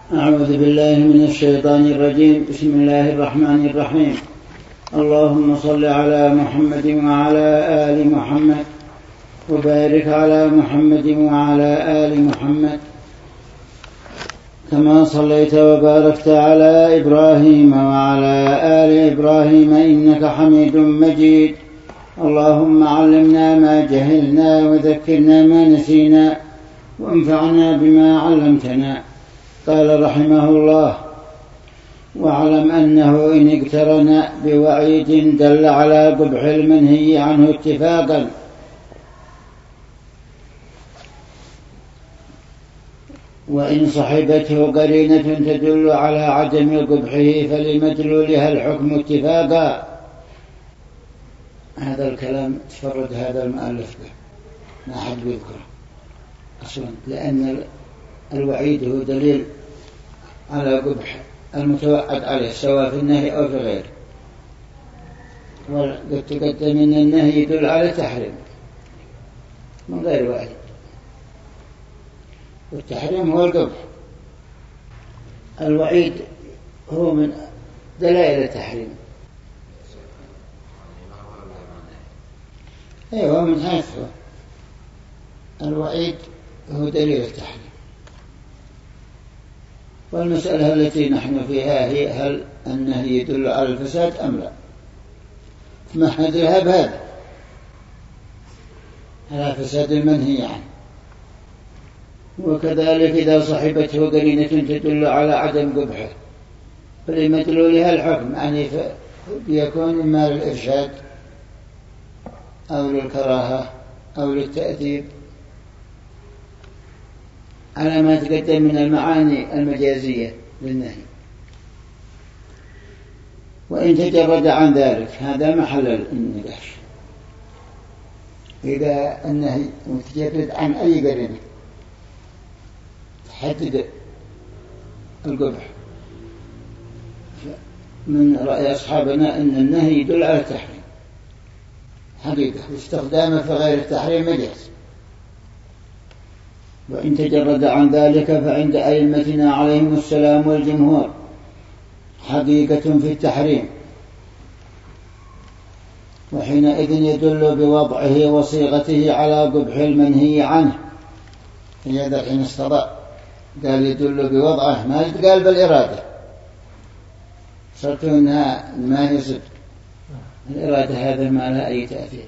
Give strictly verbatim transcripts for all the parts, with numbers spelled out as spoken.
أعوذ بالله من الشيطان الرجيم. بسم الله الرحمن الرحيم. اللهم صل على محمد وعلى آل محمد وبارك على محمد وعلى آل محمد كما صليت وباركت على إبراهيم وعلى آل إبراهيم إنك حميد مجيد. اللهم علمنا ما جهلنا وذكرنا ما نسينا وانفعنا بما علمتنا. قال رحمه الله: واعلم أنه إن اقترن بوعيد دل على قبح المنهي عنه اتفاقا وإن صحبته قرينة تدل على عدم قبحه فلمدلولها الحكم اتفاقا. هذا الكلام تفرد هذا المؤلف به، ما حد يذكره أصلا، لأن الوعيد هو دليل على قبح المتوعد عليه سواء في النهي أو في غيره. وقد تقدم أن النهي يدل على تحريم من غير وعيد، والتحريم هو القبح. الوعيد هو من دلائل التحريم. أيوة، من حيث الوعيد هو دليل التحريم. والمسألة التي نحن فيها هي هل النهي يدل على الفساد أم لا؟ فمحد لها بهذا على فساد المنهي عنه. وكذلك إذا صحبته قرينة تدل على عدم قبحه فلمدلولها الحكم، يعني يكون إما للإرشاد أو للكراهة أو للتأديب على ما تقدم من المعاني المجازية للنهي. وإن تجرد عن ذلك هذا محل النقاش. إذا النهي متجرد عن أي قرينة تحدد القبح، من رأي أصحابنا أن النهي يدل على التحريم حقيقة، واستخدامه في غير التحريم مجاز. وإن تجرد عن ذلك فعند أئمتنا عليهم السلام والجمهور حقيقة في التحريم، وحينئذ يدل بوضعه وصيغته على قبح المنهي عنه. هذا حين استضاء قال يدل بوضعه، ما قال بالإرادة، صرت أنها ما يصد الإرادة، هذا ما لها أي تأثير.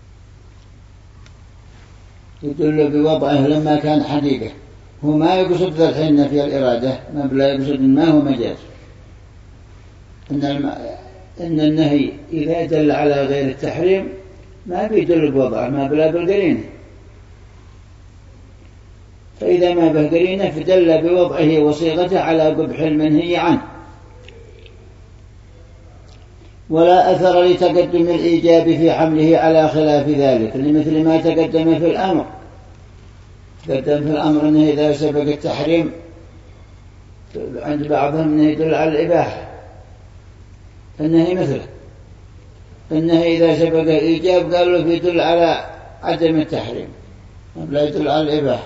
يدل بوضعه لما كان حقيقة، هو ما يقصد ذا الحين في الإرادة، ما بلا يقصد ما هو مجاز. إن, الم... إن النهي إذا دل على غير التحريم ما بيدل بوضعه، ما بلا بالقرينة. فإذا ما به قرينة فدل بوضعه وصيغته على قبح المنهي عنه. ولا أثر لتقدم الإيجاب في حمله على خلاف ذلك، لمثل ما تقدم في الأمر. تقدم في الأمر أنه إذا سبق التحريم عند بعضهم أنه يدل على الإباحة، النهي مثله. النهي إذا سبق الإيجاب قالوا يدل على عدم التحريم، لا يدل على الإباحة.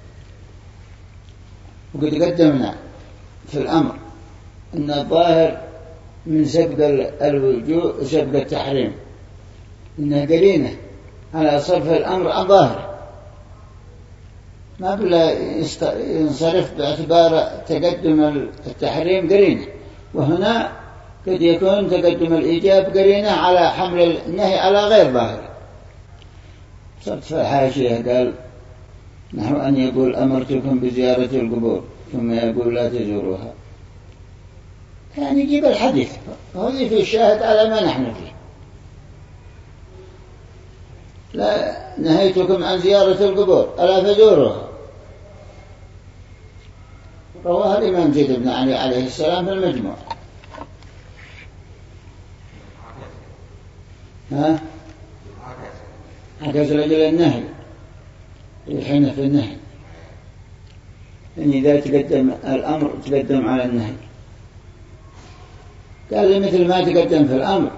وقد قدمنا في الأمر أن الظاهر من سبق الوجوب سبق التحريم إنها قرينة على صرف الأمر عن ظاهر، ما بلا ينصرف باعتبار تقدم التحريم قرينة. وهنا قد يكون تقدم الإيجاب قرينة على حمل النهي على غير ظاهر. صرت في الحاشية قال: نحو أن يقول أمرتكم بزيارة القبور ثم يقول لا تزوروها، يعني يجيب الحديث هذه في الشاهد على ما نحن فيه. لا نهيتكم عن زيارة القبور ألا فزوروها، رواه الإمام زيد بن علي عليه السلام في المجموع. ها عكس رجل النهي الحين في النهي، يعني إذا تقدم الأمر تقدم على النهي. قال مثل ما تقدم في الأمر.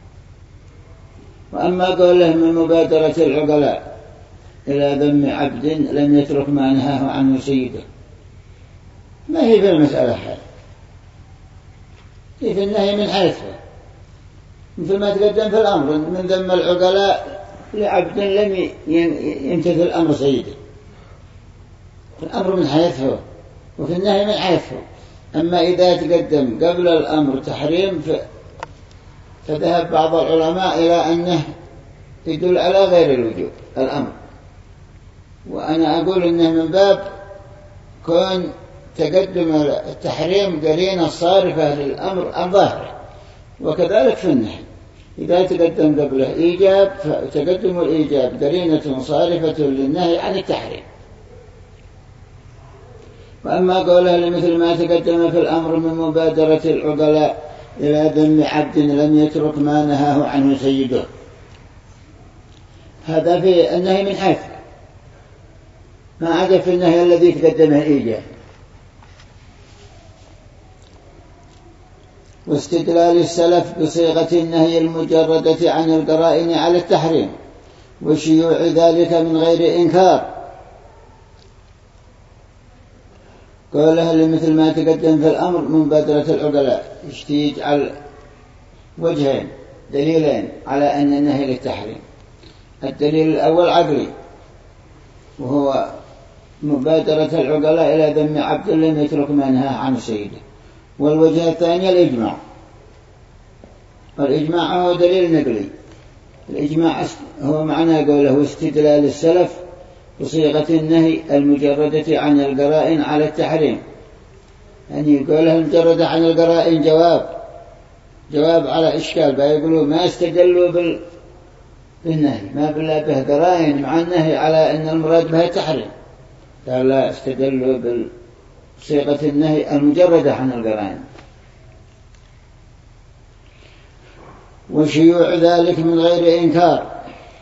وأما قوله من مبادرة العقلاء إلى ذم عبد لم يترك ما نهاه عنه سيده، ما هي في المسألة حال، هي في النهي من حيث مثل ما تقدم في الأمر من ذم العقلاء لعبد لم يمتثل أمر سيده، في الأمر من حيث هو وفي النهي من حيث هو. أما إذا تقدم قبل الأمر تحريم فذهب بعض العلماء إلى أنه يدل على غير الوجوب الأمر، وأنا أقول أنه من باب كون تقدم التحريم قرينة صارفة للأمر الظاهر، وكذلك في النهي إذا تقدم قبله إيجاب فتقدم الإيجاب قرينة صارفة للنهي عن التحريم. وأما قوله لمثل ما تقدم في الأمر من مبادرة العقلاء إلى ذم عبد لم يترك ما نهاه عنه سيده، هذا في النهي من حيث ما عدا في النهي الذي تقدمه الإيجاب. واستدلال السلف بصيغة النهي المجردة عن القرائن على التحريم وشيوع ذلك من غير إنكار. قوله لمثل ما تقدم في الأمر من مبادرة العقلاء يجعل وجهين دليلين على أن النهي للتحريم. الدليل الأول عقلي وهو مبادرة العقلاء إلى ذم عبد لم يترك ما نهاه عنه سيده، والوجه الثاني الإجماع. والإجماع هو دليل نقلي، الإجماع هو معنى قوله استدلال السلف بصيغة النهي المجردة عن القرائن على التحريم، يعني يقولها المجردة عن القرائن جواب جواب على إشكال بيقولوا ما استدلوا بالنهي ما بلا به قرائن مع النهي على أن المراد بها التحريم، قال لا استدلوا بصيغة النهي المجردة عن القرائن. وشيوع ذلك من غير إنكار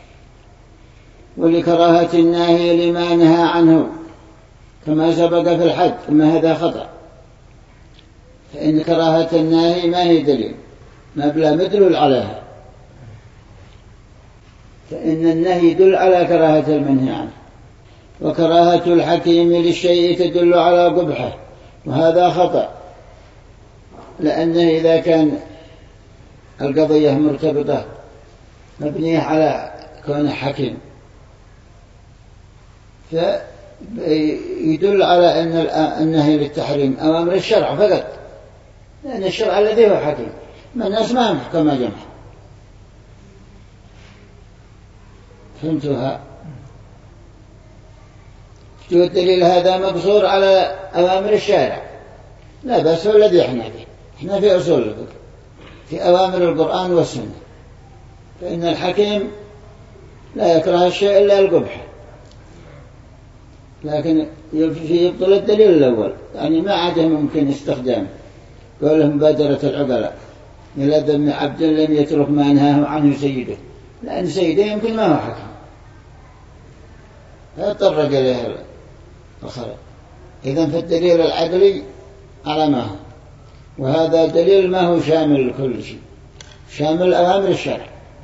ولكراهة الناهي لما نهى عنه كما سبق في الحد، أما هذا خطأ، فإن كراهة الناهي ما هي دليل ما بلا مدلول عليها، فإن النهي يدل على كراهة المنهي عنه. وكراهة الحكيم للشيء تدل على قبحه، وهذا خطأ، لأنه إذا كان القضية مرتبطة مبنية على كونه حكيم فيدل على أن النهي للتحريم أوامر الشرع فقط، لأن الشرع الذي هو حكيم ما الناس ما هم حكما جمع. فهمتها؟ جو الدليل هذا مقصور على أوامر الشارع، لا بس هو الذي احنا فيه، احنا في أصول الفقه في أوامر القرآن والسنة، فإن الحكيم لا يكره الشيء إلا القبح، لكن يبطل الدليل الأول، يعني ما عاد ممكن استخدام قوله مبادرة العقلاء إلى ذم عبد لم يترك ما نهاه عنه سيده، لأن سيده يمكن ما هو حكم فيضطر إليه الخرج. إذن فالدليل العقلي على ما هو، وهذا دليل ما هو شامل لكل شيء، شامل أوامر الشرع.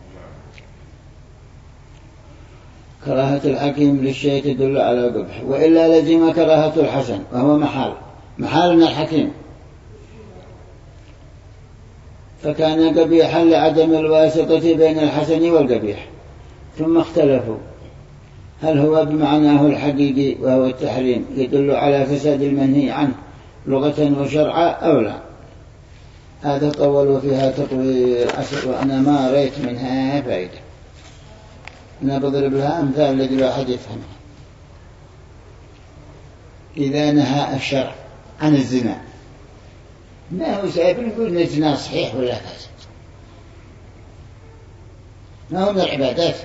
كراهة الحكيم للشيء تدل على قبح، وإلا لزم كراهة الحسن وهو محال محال من الحكيم، فكان قبيحا لعدم الواسطة بين الحسن والقبيح. ثم اختلفوا هل هو بمعناه الحقيقي وهو التحريم يدل على فساد المنهي عنه لغة وشرعا أو لا. هذا طولوا فيها تطويل عشر وأنا ما رأيت منها فائدة، أنا بضرب لها أمثال لجل واحد يفهمها. إذا نهى الشرع عن الزنا ما هو سائب نقول إن الزنا صحيح ولا فاسد، ما هو من العبادات،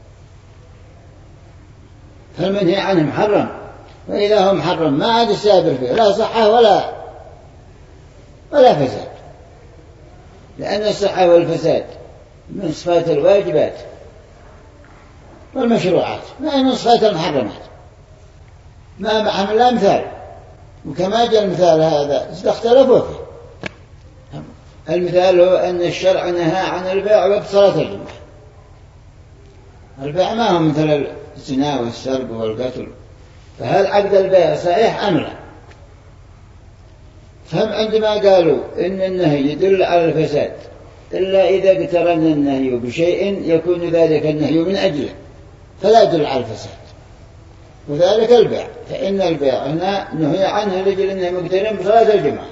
فالمنهي عنه محرم، وإذا هو محرم ما عاد السابر فيه لا صحة ولا ولا فساد، لأن الصحة والفساد من صفات الواجبات والمشروعات ما هي من صفات المحرمات، ما معهم إلا مثال، وكما جاء المثال هذا اختلفوا فيه. المثال هو أن الشرع نهى عن البيع وقت صلاة الجمعة، البيع ما هو مثل الزنا والسرقة والقتل، فهل عقد البيع صحيح أم لا؟ فهم عندما قالوا إن النهي يدل على الفساد إلا إذا اقترن النهي بشيء يكون ذلك النهي من أجله فلا يدل على الفساد، وذلك البيع، فإن البيع هنا نهي عنه لأجل أنه مقترن بصلاة الجمعة،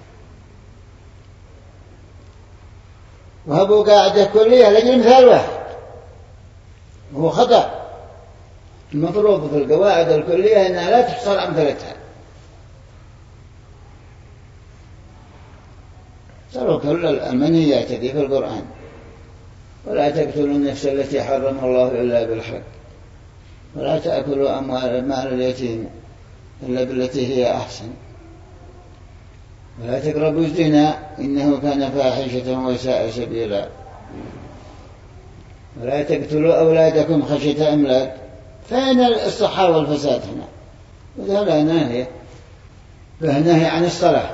وهبوا قاعدة كلية لأجل مثال واحد وهو خطأ. المفروض في القواعد الكلية أنها لا تحصل أمثلتها. ترى كل المنهيات في القرآن: ولا تقتلوا النفس التي حرم الله إلا بالحق، ولا تأكلوا أموال مال اليتيم إلا بالتي هي أحسن، ولا تقربوا الزنا إنه كان فاحشة وساء سبيلا، ولا تقتلوا أولادكم خشية إملاق. فين الصحة والفساد هنا؟ وذا نهي فنهي عن الصلاة،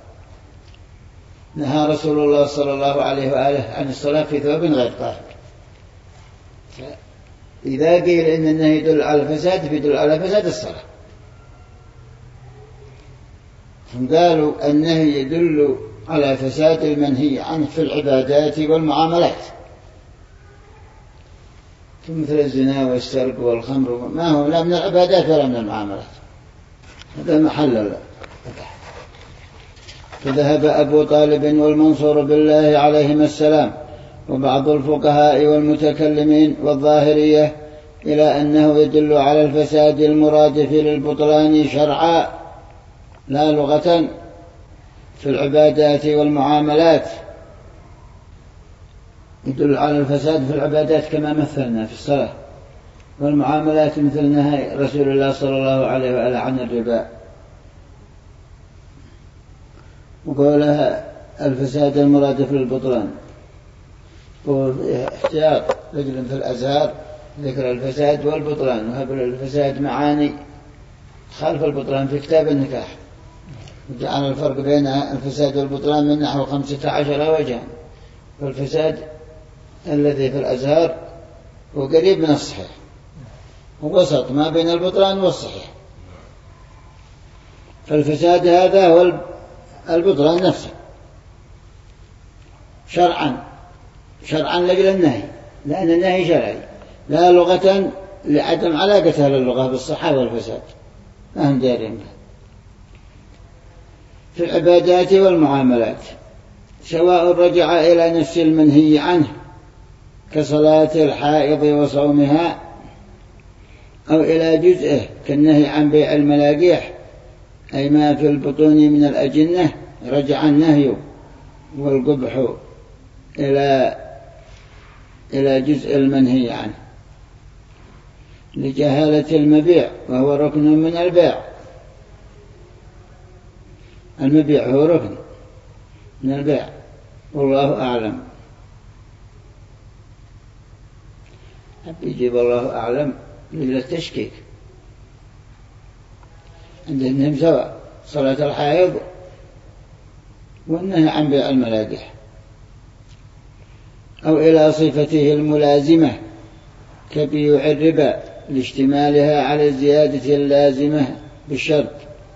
نهى رسول الله صلى الله عليه وآله عن الصلاة في ثوب غير طاهر. إذا قيل إن النهي يدل على الفساد فيدل على فساد الصلاة. هم قالوا النهي يدل على فساد المنهي عنه في العبادات والمعاملات، مثل الزنا والسرقة والخمر، ما هو لا من العبادات ولا من المعاملات، هذا محل الله. فذهب أبو طالب والمنصور بالله عليهما السلام وبعض الفقهاء والمتكلمين والظاهرية إلى أنه يدل على الفساد المرادف للبطلان شرعا لا لغة في العبادات والمعاملات، يدل على الفساد في العبادات كما مثلنا في الصلاة، والمعاملات مثل نهي رسول الله صلى الله عليه وآله عن الربا، وقولها الفساد المرادف للبطلان. واحتياط رجل في الأزهار ذكر الفساد والبطلان، وهبل الفساد معاني خلف البطلان في كتاب النكاح، وجعل الفرق بين الفساد والبطلان من نحو خمسة عشر وجها. فالفساد الذي في الأزهار هو قريب من الصحيح، ووسط ما بين البطلان والصحيح. فالفساد هذا هو البطلان نفسه شرعا، شرعا لأجل النهي، لأن النهي شرعي، لا لغة لعدم علاقتها للغة بالصحة والفساد، ما هم دارين في العبادات والمعاملات، سواء رجع إلى نفس المنهي عنه كصلاة الحائض وصومها، أو إلى جزءه كالنهي عن بيع الملاقيح، أي ما في البطون من الأجنة، رجع النهي والقبح إلى إلى جزء المنهي عنه لجهالة المبيع، وهو ركن من البيع. المبيع هو ركن من البيع، والله أعلم. يجيب الله أعلم للتشكيك، عندهم سواء صلاة الحائض والنهي عن بيع الملاقح، أو إلى صفته الملازمة كبيع الربا لاشتمالها على الزيادة اللازمة بالشرط.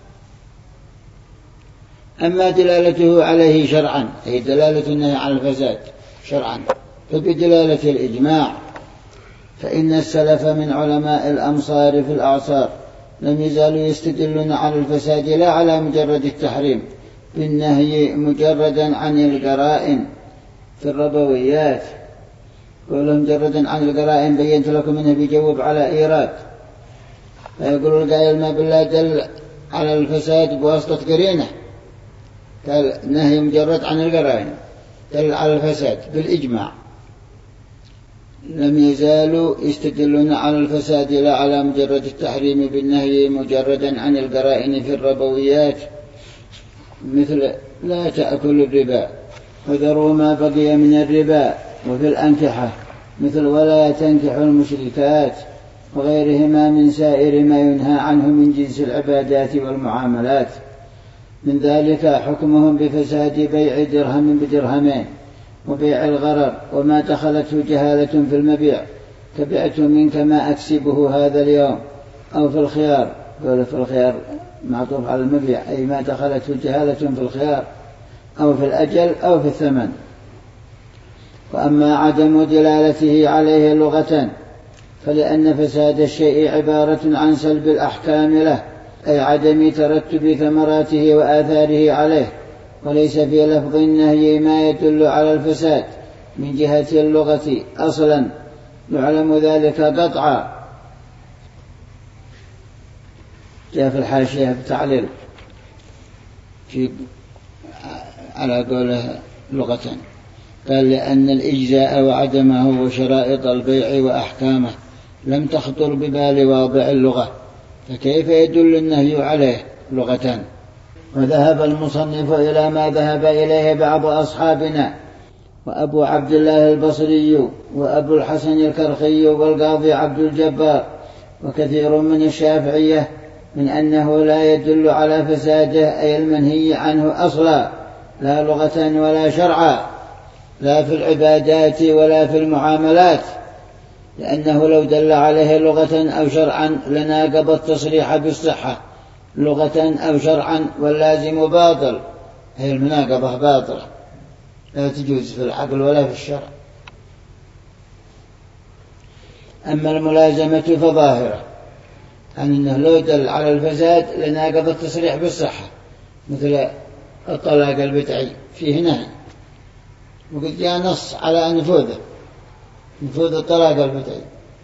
أما دلالته عليه شرعا، أي دلالة النهي عن الفساد شرعا، فبدلالة الإجماع، فإن السلف من علماء الأمصار في الأعصار لم يزالوا يستدلون على الفساد لا على مجرد التحريم بالنهي مجردا عن القرائن في الربويات. قولوا مجردا عن القرائن بينت لكم منه بيجوب على إيراد، فيقول القائل ما بالله دل على الفساد بواسطة قرينة، قال نهي مجرد عن القرائن دل على الفساد بالإجماع. لم يزالوا يستدلون على الفساد لا على مجرد التحريم بالنهي مجردا عن القرائن في الربويات، مثل لا تأكل الربا وذروا ما بقي من الربا، وفي الأنكحة مثل ولا تنكحوا المشركات، وغيرهما من سائر ما ينهى عنه من جنس العبادات والمعاملات. من ذلك حكمهم بفساد بيع درهم بدرهمين، وبيع الغرر وما دخلته جهالة في المبيع، كبعت منك ما أكسبه هذا اليوم، أو في الخيار قول في الخيار معطوف على المبيع، أي ما دخلته جهالة في الخيار أو في الأجل أو في الثمن. وأما عدم دلالته عليه لغة فلأن فساد الشيء عبارة عن سلب الأحكام له، أي عدم ترتب ثمراته وآثاره عليه، وليس في لفظ النهي ما يدل على الفساد من جهة اللغة أصلا يعلم ذلك قطعا. جاء في الحاشية بتعليل في على قوله لغة، قال لأن الإجزاء وعدمه وشرائط البيع وأحكامه لم تخطر ببال واضع اللغة، فكيف يدل النهي عليه لغة؟ وذهب المصنف إلى ما ذهب إليه بعض أصحابنا وأبو عبد الله البصري وأبو الحسن الكرخي والقاضي عبد الجبار وكثير من الشافعية من أنه لا يدل على فساده أي المنهي عنه أصلا، لا لغة ولا شرعا، لا في العبادات ولا في المعاملات، لأنه لو دل عليه لغة أو شرعا لناقض التصريح بالصحة لغة أو شرعا، واللازم باطل، هي المناقضة باطلة لا تجوز في العقل ولا في الشرع. أما الملازمة فظاهرة، أن أنه لو دل على الفساد لناقض التصريح بالصحة، مثل الطلاق البدعي فيه نهي وقد جاء نص على نفوذه نفوذ الطلاق البدعي.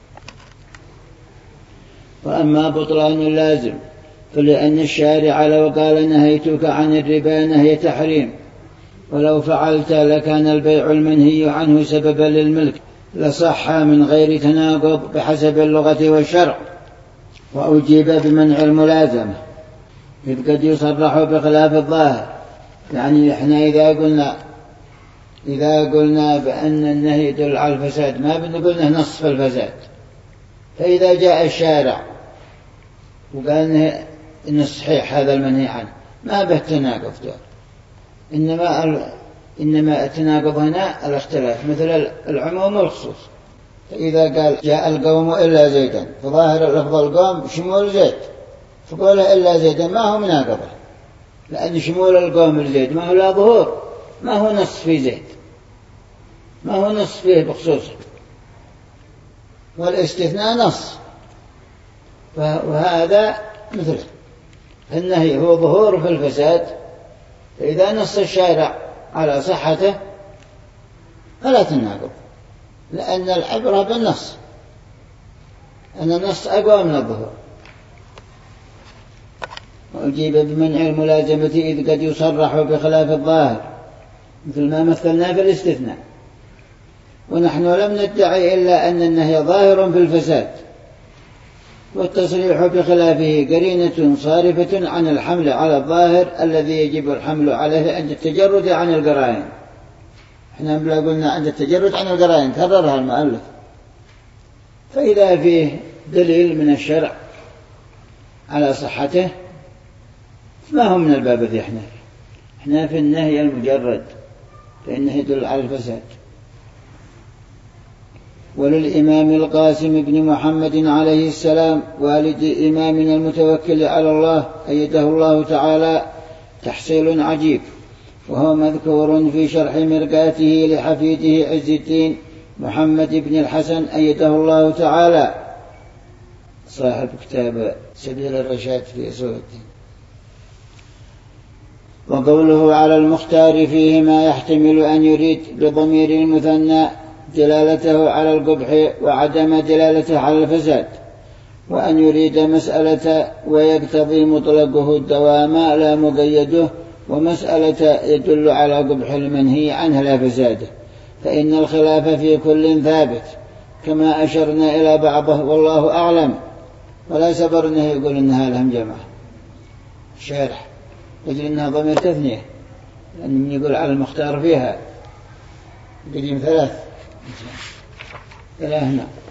وأما بطلان اللازم فلأن الشارع لو قال نهيتك عن الربا نهي تحريم، ولو فعلت لكان البيع المنهي عنه سببا للملك لصح من غير تناقض بحسب اللغة والشرع. وأجيب بمنع الملازمة إذ قد يصرح بخلاف الظاهر، يعني إحنا إذا قلنا إذا قلنا بأن النهي يدل على الفساد ما بنقول نص في الفساد، فإذا جاء الشارع وقال إن الصحيح هذا المنهي عنه ما به تناقض، إنما إنما التناقض هنا الاختلاف مثل العموم والخصوص. فإذا قال جاء القوم إلا زيدا فظاهر لفظ القوم شمول زيد، فقوله إلا زيدا ما هو مناقضة، لأن شمول القوم لزيد ما هو لا ظهور، ما هو نص في زيد، ما هو نص فيه بخصوصه، والاستثناء نص. وهذا مثله النهي هو ظهور في الفساد، فإذا نص الشارع على صحته فلا تناقض، لأن العبرة بالنص، أن النص أقوى من الظهور. وأجيب بمنع الملازمة إذ قد يصرح بخلاف الظاهر مثل ما مثلنا في الاستثناء، ونحن لم ندعي إلا أن النهي ظاهر في الفساد، والتصريح بخلافه قرينة صارفة عن الحمل على الظاهر الذي يجب الحمل عليه عند التجرد عن القرائن. احنا بلا قلنا عند التجرد عن القرائن كررها المؤلف. فإذا فيه دليل من الشرع على صحته ما هو من الباب ذي، احنا احنا في النهي المجرد فإنه يدل على الفساد. وللإمام القاسم بن محمد عليه السلام والد إمامنا المتوكل على الله أيده الله تعالى تحصيل عجيب، وهو مذكور في شرح مرقاته لحفيده عز الدين محمد بن الحسن أيده الله تعالى صاحب كتاب سبيل الرشاد في أصول الدين. وقوله على المختار فيه ما يحتمل أن يريد بضمير المثنى دلالته على القبح وعدم دلالته على الفساد، وأن يريد مسألة ويقتضي مطلقه الدوام لا مقيده، ومسألة يدل على قبح المنهي عنه لا فساده، فإن الخلاف في كل ثابت كما أشرنا إلى بعضه والله أعلم. ولا سبرنه يقول إنها لهم جماعة الشارح يقول إنها ضمير تثنية، لأن من يقول على المختار فيها قديم ثلاث إلى هنا.